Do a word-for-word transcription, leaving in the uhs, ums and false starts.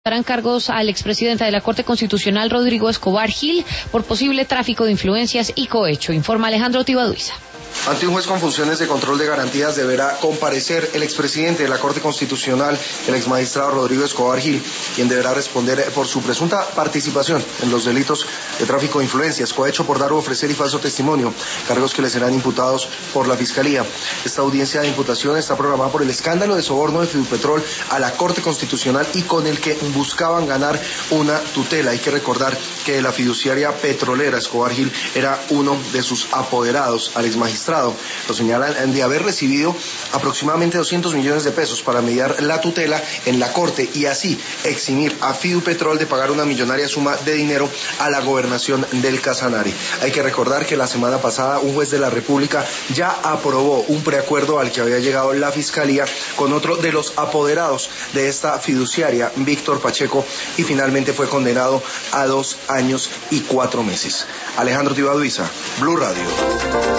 Darán cargos al expresidente de la Corte Constitucional, Rodrigo Escobar Gil, por posible tráfico de influencias y cohecho, informa Alejandro Tibaduiza. Ante un juez con funciones de control de garantías deberá comparecer el expresidente de la Corte Constitucional, el exmagistrado Rodrigo Escobar Gil, quien deberá responder por su presunta participación en los delitos de tráfico de influencias, cohecho por dar o ofrecer y falso testimonio, cargos que le serán imputados por la Fiscalía. Esta audiencia de imputación está programada por el escándalo de soborno de Fidupetrol a la Corte Constitucional y con el que buscaban ganar una tutela. Hay que recordar que la fiduciaria petrolera Escobar Gil era uno de sus apoderados al exmagistrado. Lo señalan de haber recibido aproximadamente doscientos millones de pesos para mediar la tutela en la Corte y así eximir a Fidupetrol de pagar una millonaria suma de dinero a la gobernación del Casanare. Hay que recordar que la semana pasada un juez de la República ya aprobó un preacuerdo al que había llegado la Fiscalía con otro de los apoderados de esta fiduciaria, Víctor Pacheco, y finalmente fue condenado a dos años y cuatro meses. Alejandro Tibaduiza, Blue Radio.